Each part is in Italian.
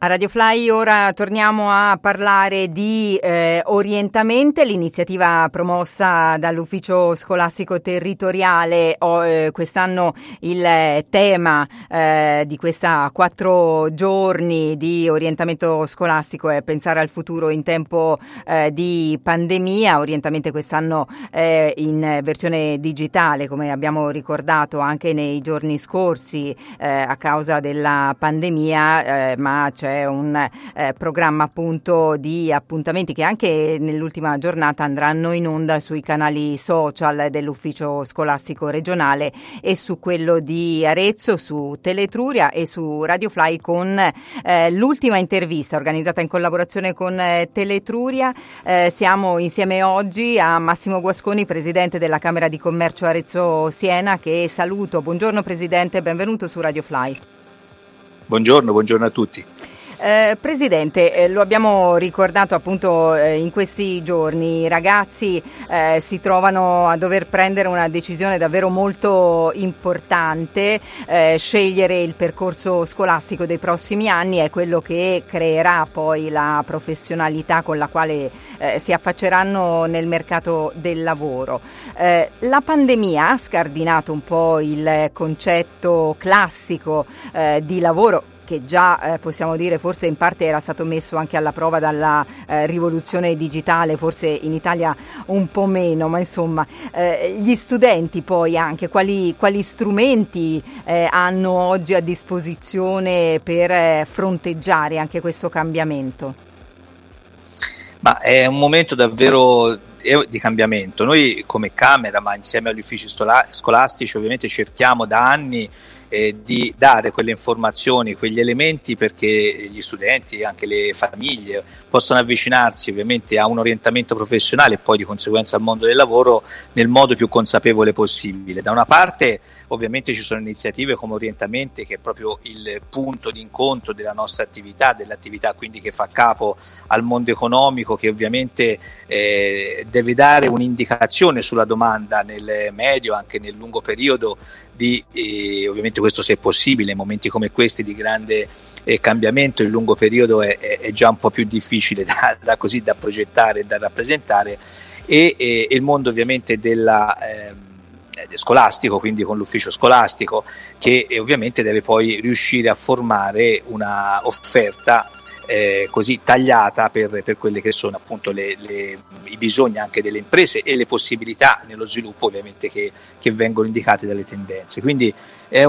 A Radio Fly ora torniamo a parlare di Orientamente, l'iniziativa promossa dall'Ufficio Scolastico Territoriale. Quest'anno il tema di questa 4 giorni di orientamento scolastico è pensare al futuro in tempo di pandemia. Orientamente quest'anno in versione digitale, come abbiamo ricordato anche nei giorni scorsi a causa della pandemia, ma c'è un programma appunto di appuntamenti che anche nell'ultima giornata andranno in onda sui canali social dell'Ufficio Scolastico Regionale e su quello di Arezzo, su Teletruria e su Radio Fly, con l'ultima intervista organizzata in collaborazione con Teletruria. Siamo insieme oggi a Massimo Guasconi, presidente della Camera di Commercio Arezzo Siena, che saluto. Buongiorno Presidente, benvenuto su Radio Fly. Buongiorno a tutti. Presidente, lo abbiamo ricordato appunto in questi giorni, i ragazzi si trovano a dover prendere una decisione davvero molto importante. Scegliere il percorso scolastico dei prossimi anni è quello che creerà poi la professionalità con la quale si affacceranno nel mercato del lavoro. La pandemia ha scardinato un po' il concetto classico di lavoro, che già possiamo dire forse in parte era stato messo anche alla prova dalla rivoluzione digitale, forse in Italia un po' meno, ma insomma gli studenti poi anche quali strumenti hanno oggi a disposizione per fronteggiare anche questo cambiamento? Ma è un momento davvero di cambiamento. Noi come Camera, ma insieme agli uffici scolastici, ovviamente cerchiamo da anni di dare quelle informazioni, quegli elementi perché gli studenti e anche le famiglie possano avvicinarsi ovviamente a un orientamento professionale e poi di conseguenza al mondo del lavoro nel modo più consapevole possibile. Da una parte ovviamente ci sono iniziative come Orientamente, che è proprio il punto di incontro della nostra attività, dell'attività quindi che fa capo al mondo economico, che ovviamente deve dare un'indicazione sulla domanda nel medio, anche nel lungo periodo, di ovviamente questo se è possibile in momenti come questi di grande cambiamento. Il lungo periodo è già un po' più difficile da progettare e da rappresentare, e il mondo ovviamente scolastico, quindi con l'ufficio scolastico, che ovviamente deve poi riuscire a formare una offerta così tagliata per quelle che sono appunto i bisogni anche delle imprese e le possibilità nello sviluppo ovviamente che vengono indicate dalle tendenze. Quindi è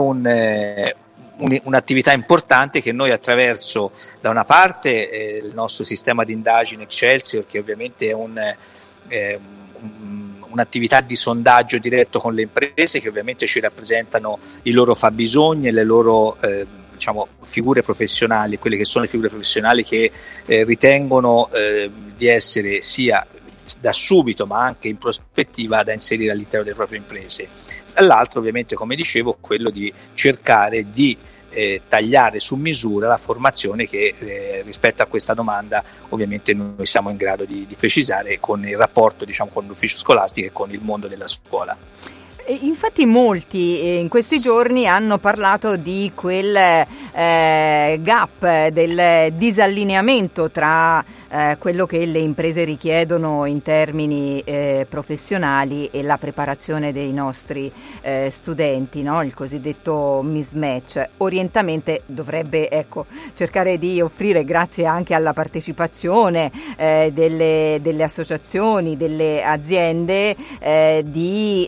un'attività importante che noi attraverso, da una parte il nostro sistema di indagine Excelsior, che ovviamente è un'attività di sondaggio diretto con le imprese, che ovviamente ci rappresentano i loro fabbisogni e le loro figure professionali, quelle che sono le figure professionali che ritengono di essere sia da subito ma anche in prospettiva da inserire all'interno delle proprie imprese. Dall'altro ovviamente, come dicevo, quello di cercare di tagliare su misura la formazione che rispetto a questa domanda ovviamente noi siamo in grado di precisare con il rapporto con l'ufficio scolastico e con il mondo della scuola. Infatti molti in questi giorni hanno parlato di quel gap, del disallineamento tra quello che le imprese richiedono in termini professionali e la preparazione dei nostri studenti, no? Il cosiddetto mismatch. Orientamente dovrebbe cercare di offrire, grazie anche alla partecipazione delle associazioni, delle aziende, di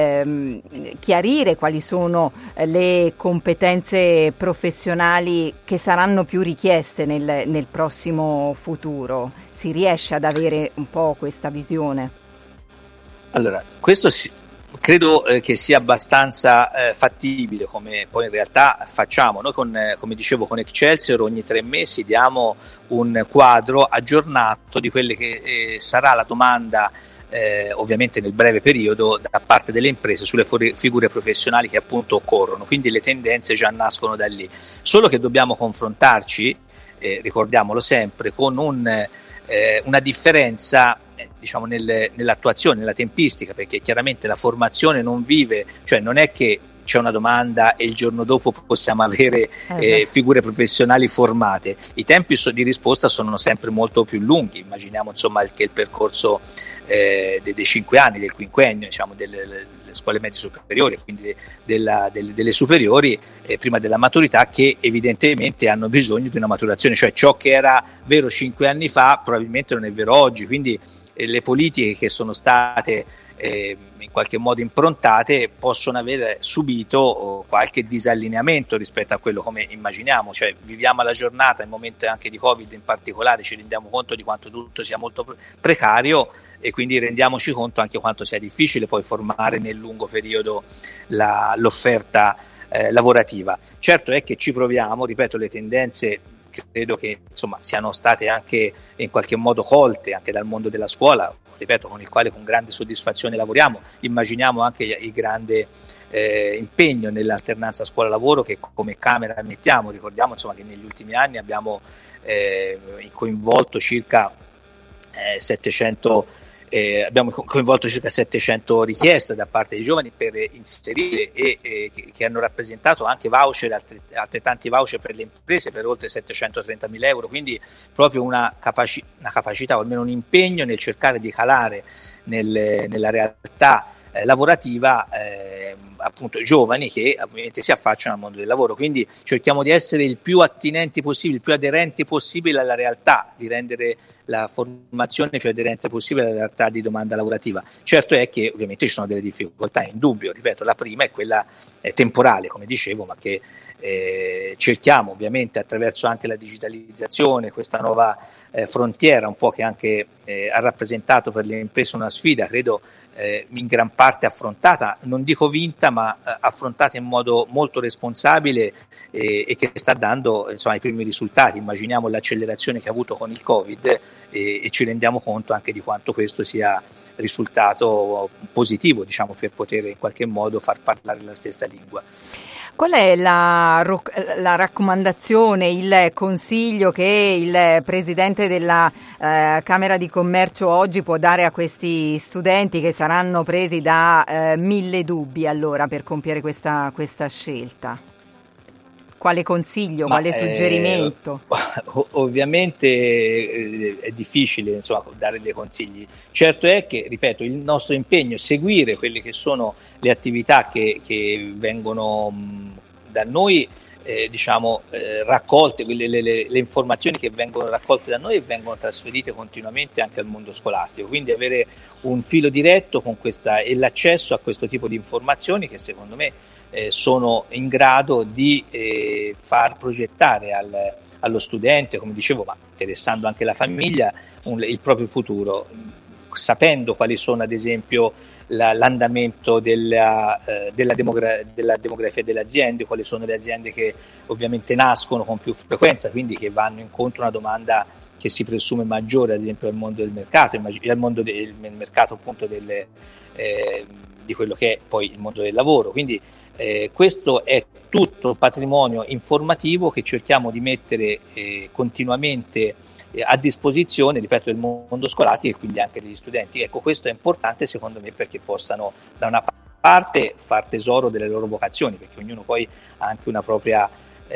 chiarire quali sono le competenze professionali che saranno più richieste nel prossimo futuro. Si riesce ad avere un po' questa visione? Allora, questo credo che sia abbastanza fattibile, come poi in realtà facciamo. Noi come dicevo con Excelsior ogni 3 mesi diamo un quadro aggiornato di quelle che sarà la domanda ovviamente nel breve periodo da parte delle imprese sulle figure professionali che appunto occorrono, quindi le tendenze già nascono da lì, solo che dobbiamo confrontarci, ricordiamolo sempre, con una differenza nell'attuazione, nella tempistica, perché chiaramente la formazione non vive, cioè non è che c'è una domanda e il giorno dopo possiamo avere figure professionali formate. I tempi di risposta sono sempre molto più lunghi. Immaginiamo insomma che il percorso dei 5 anni, del quinquennio, diciamo, delle scuole medie superiori, quindi delle superiori, prima della maturità, che evidentemente hanno bisogno di una maturazione, cioè ciò che era vero 5 anni fa probabilmente non è vero oggi, quindi le politiche che sono state in qualche modo improntate possono aver subito qualche disallineamento rispetto a quello come immaginiamo, cioè viviamo la giornata in momenti anche di Covid in particolare, ci rendiamo conto di quanto tutto sia molto precario e quindi rendiamoci conto anche quanto sia difficile poi formare nel lungo periodo l'offerta lavorativa. Certo è che ci proviamo, ripeto, le tendenze credo che insomma siano state anche in qualche modo colte anche dal mondo della scuola, ripeto, con il quale con grande soddisfazione lavoriamo. Immaginiamo anche il grande impegno nell'alternanza scuola-lavoro che come Camera mettiamo. Ricordiamo insomma che negli ultimi anni abbiamo coinvolto circa 700 richieste da parte dei giovani per inserire che hanno rappresentato anche voucher, altrettanti voucher per le imprese per oltre 730.000 euro, quindi proprio una capacità o almeno un impegno nel cercare di calare nella realtà lavorativa appunto giovani che ovviamente si affacciano al mondo del lavoro, quindi cerchiamo di essere il più attinenti possibile, il più aderenti possibile alla realtà, di rendere la formazione più aderente possibile alla realtà di domanda lavorativa. Certo è che ovviamente ci sono delle difficoltà, in dubbio, ripeto, la prima è quella temporale, come dicevo, ma che cerchiamo ovviamente attraverso anche la digitalizzazione, questa nuova frontiera un po' che anche ha rappresentato per le imprese una sfida, credo in gran parte affrontata, non dico vinta, ma affrontata in modo molto responsabile e che sta dando insomma i primi risultati. Immaginiamo l'accelerazione che ha avuto con il Covid e ci rendiamo conto anche di quanto questo sia risultato positivo, diciamo, per poter in qualche modo far parlare la stessa lingua. Qual è la raccomandazione, il consiglio che il Presidente della Camera di Commercio oggi può dare a questi studenti che saranno presi da mille dubbi allora per compiere questa scelta? Quale consiglio, quale suggerimento? Ovviamente è difficile insomma dare dei consigli. Certo è che, ripeto, il nostro impegno è seguire quelle che sono le attività che vengono da noi raccolte, le informazioni che vengono raccolte da noi e vengono trasferite continuamente anche al mondo scolastico, quindi avere un filo diretto con questa e l'accesso a questo tipo di informazioni che secondo me sono in grado di far progettare allo studente, come dicevo, ma interessando anche la famiglia, il proprio futuro, sapendo quali sono ad esempio l'andamento della demografia delle aziende, quali sono le aziende che ovviamente nascono con più frequenza, quindi che vanno incontro a una domanda che si presume maggiore ad esempio al mondo del mercato, al mondo del mercato appunto di quello che è poi il mondo del lavoro. Quindi questo è tutto patrimonio informativo che cerchiamo di mettere continuamente a disposizione, ripeto, del mondo scolastico e quindi anche degli studenti. Ecco, questo è importante secondo me perché possano da una parte far tesoro delle loro vocazioni, perché ognuno poi ha anche una propria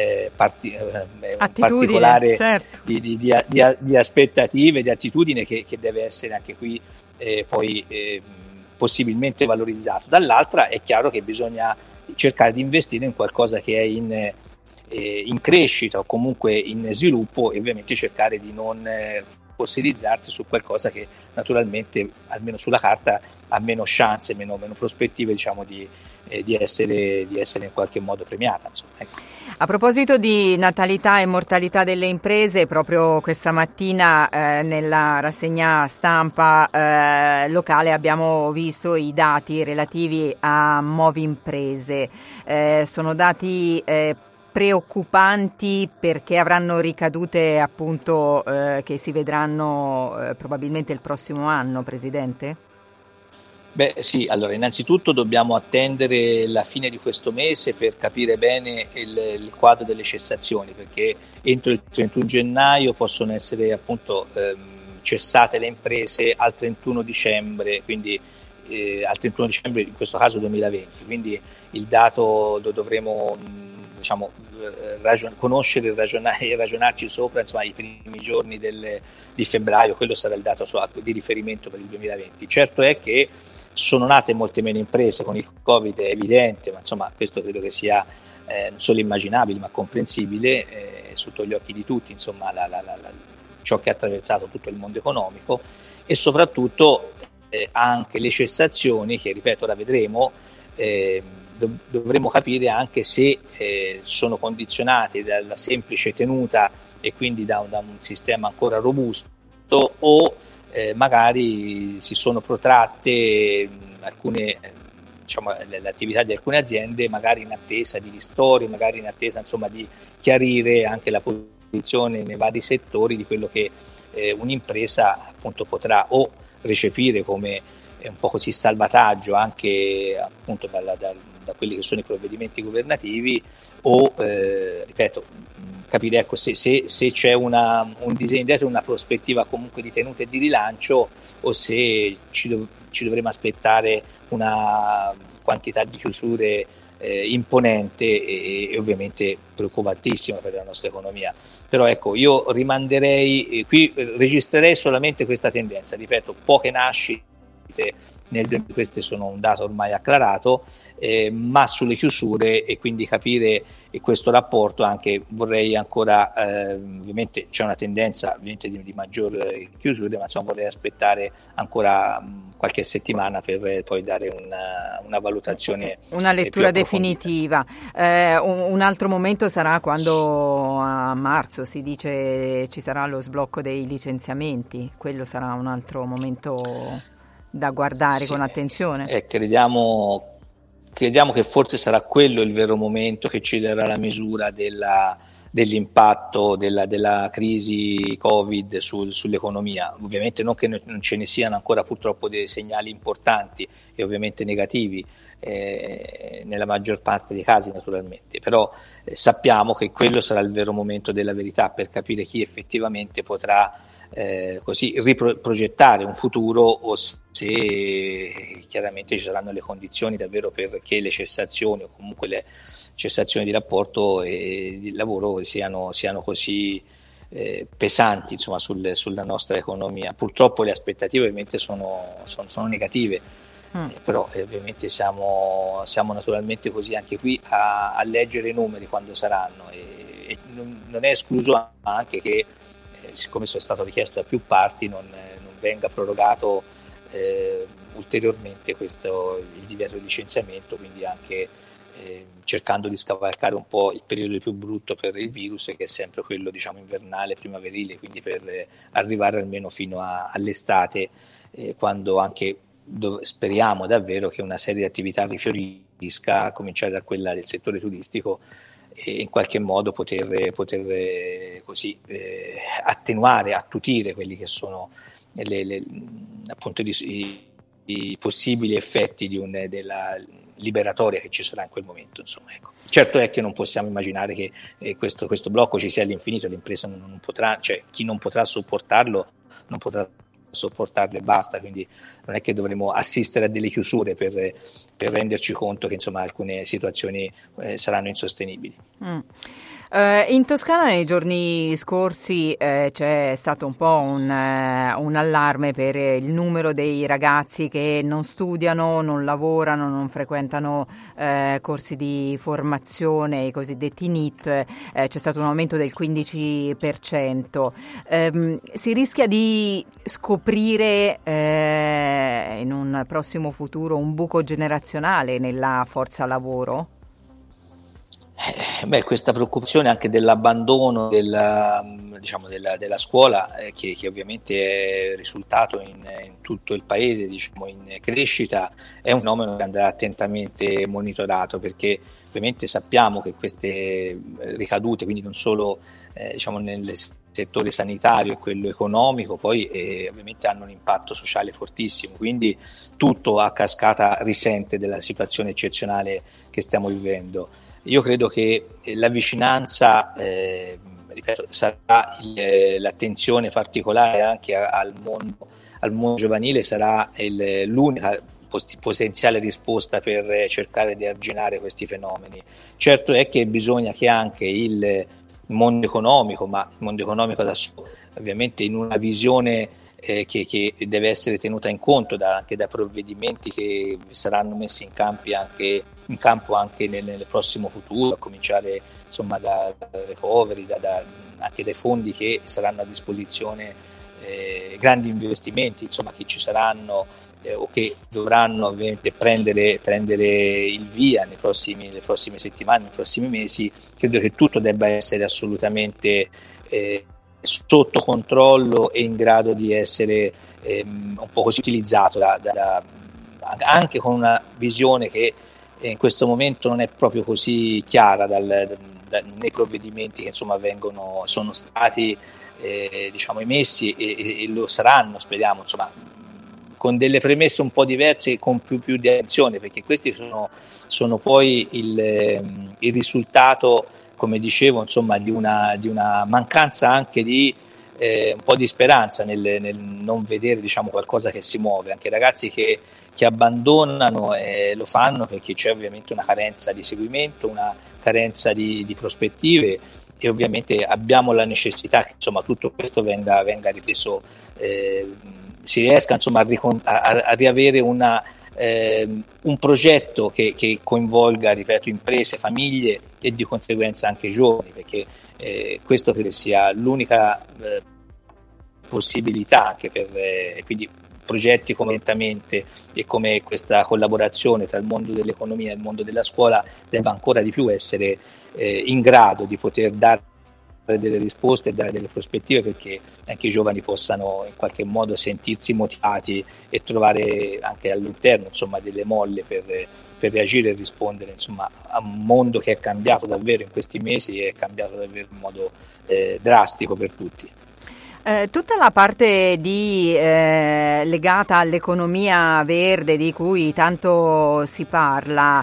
particolare certo. di aspettative, di attitudine che deve essere anche qui poi possibilmente valorizzato. Dall'altra è chiaro che bisogna cercare di investire in qualcosa che è in crescita o comunque in sviluppo e ovviamente cercare di non fossilizzarsi su qualcosa che naturalmente almeno sulla carta ha meno chance, meno prospettive diciamo di essere in qualche modo premiata, insomma, ecco. A proposito di natalità e mortalità delle imprese, proprio questa mattina nella rassegna stampa locale abbiamo visto i dati relativi a Movimprese. Sono dati preoccupanti perché avranno ricadute appunto che si vedranno probabilmente il prossimo anno, Presidente? Beh sì, allora innanzitutto dobbiamo attendere la fine di questo mese per capire bene il quadro delle cessazioni, perché entro il 31 gennaio possono essere appunto cessate le imprese al 31 dicembre, quindi al 31 dicembre, in questo caso 2020, quindi il dato lo dovremo conoscere e ragionarci sopra, insomma, i primi giorni di febbraio. Quello sarà il dato di riferimento per il 2020. Certo è che sono nate molte meno imprese con il Covid, è evidente, ma insomma questo credo che sia non solo immaginabile ma comprensibile, sotto gli occhi di tutti, insomma, ciò che ha attraversato tutto il mondo economico, e soprattutto anche le cessazioni che, ripeto, ora vedremo, dovremo capire anche se sono condizionate dalla semplice tenuta e quindi da un sistema ancora robusto, o magari si sono protratte alcune l'attività di alcune aziende, magari in attesa di ristori, magari in attesa, insomma, di chiarire anche la posizione nei vari settori di quello che un'impresa appunto potrà o recepire come un po' così salvataggio anche appunto da quelli che sono i provvedimenti governativi, o ripeto, capire, ecco, se c'è un disegno dietro, una prospettiva comunque di tenuta e di rilancio, o se ci dovremo aspettare una quantità di chiusure imponente e ovviamente preoccupantissima per la nostra economia. Però ecco, io rimanderei, qui registrerei solamente questa tendenza, ripeto, poche nascite queste sono un dato ormai acclarato, ma sulle chiusure, e quindi capire questo rapporto anche vorrei ancora, ovviamente c'è una tendenza ovviamente di maggior chiusure, ma insomma vorrei aspettare ancora qualche settimana per poi dare una valutazione, una lettura definitiva. Un altro momento sarà quando a marzo si dice ci sarà lo sblocco dei licenziamenti, quello sarà un altro momento da guardare con attenzione. Crediamo che forse sarà quello il vero momento che ci darà la misura dell'impatto della crisi Covid sull'economia. Ovviamente non che non ce ne siano ancora purtroppo dei segnali importanti e ovviamente negativi, nella maggior parte dei casi naturalmente, però sappiamo che quello sarà il vero momento della verità per capire chi effettivamente potrà così riprogettare un futuro, o se chiaramente ci saranno le condizioni davvero perché le cessazioni o comunque le cessazioni di rapporto e di lavoro siano così pesanti, insomma, sulla nostra economia. Purtroppo le aspettative ovviamente sono negative, però ovviamente siamo naturalmente così anche qui a leggere i numeri quando saranno, e non è escluso anche che siccome è stato richiesto da più parti non venga prorogato ulteriormente il divieto di licenziamento, quindi anche cercando di scavalcare un po' il periodo più brutto per il virus, che è sempre quello, diciamo, invernale, primaverile, quindi per arrivare almeno fino all'estate, quando anche speriamo davvero che una serie di attività rifiorisca, a cominciare da quella del settore turistico, e in qualche modo poter così attenuare, attutire quelli che sono appunto i possibili effetti della liberatoria che ci sarà in quel momento, insomma, ecco. Certo è che non possiamo immaginare che questo blocco ci sia all'infinito, l'impresa non potrà, cioè chi non potrà sopportarlo non potrà sopportarlo e basta, quindi non è che dovremo assistere a delle chiusure per renderci conto che, insomma, alcune situazioni saranno insostenibili. In Toscana nei giorni scorsi c'è stato un po' un allarme per il numero dei ragazzi che non studiano, non lavorano, non frequentano corsi di formazione, i cosiddetti NEET. C'è stato un aumento del 15%. Si rischia di scoprire in un prossimo futuro un buco generazionale nella forza lavoro? Questa preoccupazione anche dell'abbandono della scuola, che ovviamente è risultato in tutto il paese, diciamo, in crescita, è un fenomeno che andrà attentamente monitorato, perché ovviamente sappiamo che queste ricadute, quindi non solo nel settore sanitario e quello economico, poi ovviamente hanno un impatto sociale fortissimo, quindi tutto a cascata risente della situazione eccezionale che stiamo vivendo. Io credo che la vicinanza, ripeto, sarà l'attenzione particolare anche al mondo al mondo giovanile sarà l'unica potenziale risposta per cercare di arginare questi fenomeni. Certo è che bisogna che anche il mondo economico, ma il mondo economico adesso ovviamente in una visione che deve essere tenuta in conto anche da provvedimenti che saranno messi in campo anche nel prossimo futuro, a cominciare insomma da recovery, anche dai fondi che saranno a disposizione, grandi investimenti insomma che ci saranno o che dovranno ovviamente prendere il via le prossime settimane, nei prossimi mesi. Credo che tutto debba essere assolutamente sotto controllo e in grado di essere un po' così utilizzato anche con una visione che in questo momento non è proprio così chiara nei provvedimenti che insomma sono stati diciamo emessi e lo saranno, speriamo, insomma, con delle premesse un po' diverse, con più di attenzione, perché questi sono poi il risultato, come dicevo, insomma, di una mancanza anche di un po' di speranza nel non vedere, diciamo, qualcosa che si muove. Anche i ragazzi che abbandonano lo fanno perché c'è ovviamente una carenza di seguimento, una carenza di prospettive, e ovviamente abbiamo la necessità che insomma tutto questo venga ripreso, si riesca insomma a riavere un progetto che coinvolga, ripeto, imprese, famiglie e di conseguenza anche i giovani, perché questo credo sia l'unica possibilità anche quindi progetti come Lentamente e come questa collaborazione tra il mondo dell'economia e il mondo della scuola debba ancora di più essere in grado di poter dare delle risposte e dare delle prospettive, perché anche i giovani possano in qualche modo sentirsi motivati e trovare anche all'interno insomma delle molle per reagire e rispondere insomma a un mondo che è cambiato davvero in questi mesi e è cambiato davvero in modo drastico per tutti. Tutta la parte legata all'economia verde di cui tanto si parla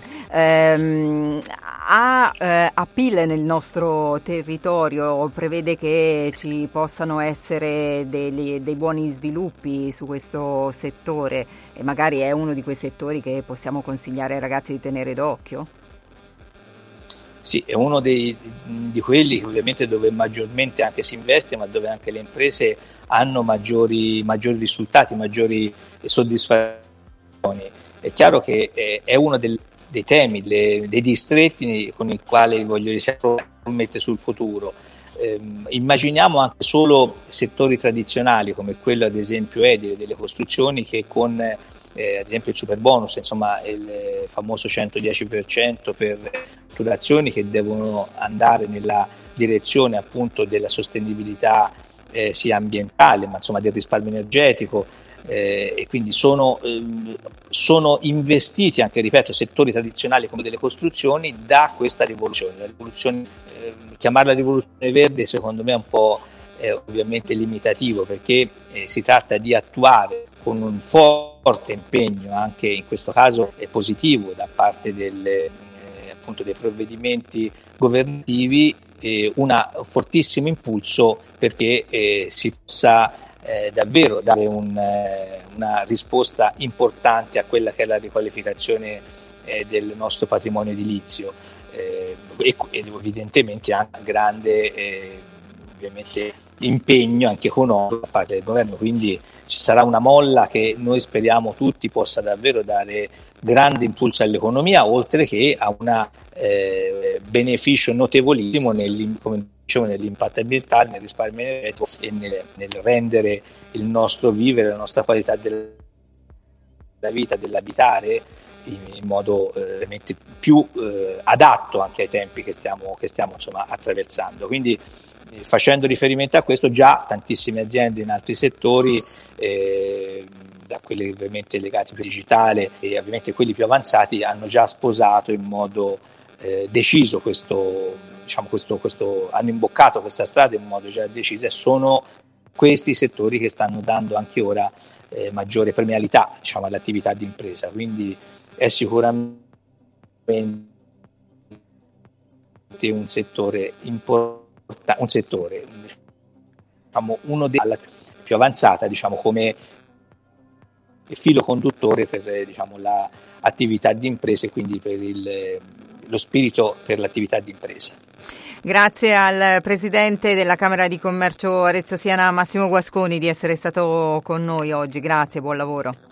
ha appeal nel nostro territorio, prevede che ci possano essere dei buoni sviluppi su questo settore, e magari è uno di quei settori che possiamo consigliare ai ragazzi di tenere d'occhio? Sì, è uno di quelli che ovviamente dove maggiormente anche si investe, ma dove anche le imprese hanno maggiori risultati, maggiori soddisfazioni. È chiaro che è uno dei temi, dei distretti con i quali voglio mettere sul futuro. Immaginiamo anche solo settori tradizionali come quello ad esempio edile, delle costruzioni, che con ad esempio il super bonus, insomma il famoso 110% per azioni che devono andare nella direzione appunto della sostenibilità sia ambientale ma insomma del risparmio energetico, e quindi sono investiti anche, ripeto, settori tradizionali come delle costruzioni da questa rivoluzione. La rivoluzione, chiamarla rivoluzione verde secondo me è un po' ovviamente limitativo, perché si tratta di attuare con un forte impegno, anche in questo caso è positivo da parte appunto dei provvedimenti governativi, un fortissimo impulso perché si possa davvero dare una risposta importante a quella che è la riqualificazione del nostro patrimonio edilizio, e evidentemente anche grande ovviamente impegno anche economico da parte del governo, quindi ci sarà una molla che noi speriamo tutti possa davvero dare grande impulso all'economia, oltre che a un beneficio notevolissimo come dicevo, nell'impatto ambientale, nel risparmio energetico e nel rendere il nostro vivere, la nostra qualità della vita, dell'abitare in modo veramente più adatto anche ai tempi che stiamo insomma attraversando. Quindi facendo riferimento a questo, già tantissime aziende in altri settori, da quelli ovviamente legati al digitale e ovviamente quelli più avanzati, hanno già sposato in modo deciso hanno imboccato questa strada in modo già deciso, e sono questi settori che stanno dando anche ora maggiore premialità, diciamo, all'attività di impresa. Quindi è sicuramente un settore importante, diciamo, uno della più avanzata, diciamo, come filo conduttore per l'attività di impresa e quindi per lo spirito per l'attività di impresa. Grazie al Presidente della Camera di Commercio Arezzo Siena, Massimo Guasconi, di essere stato con noi oggi. Grazie, buon lavoro.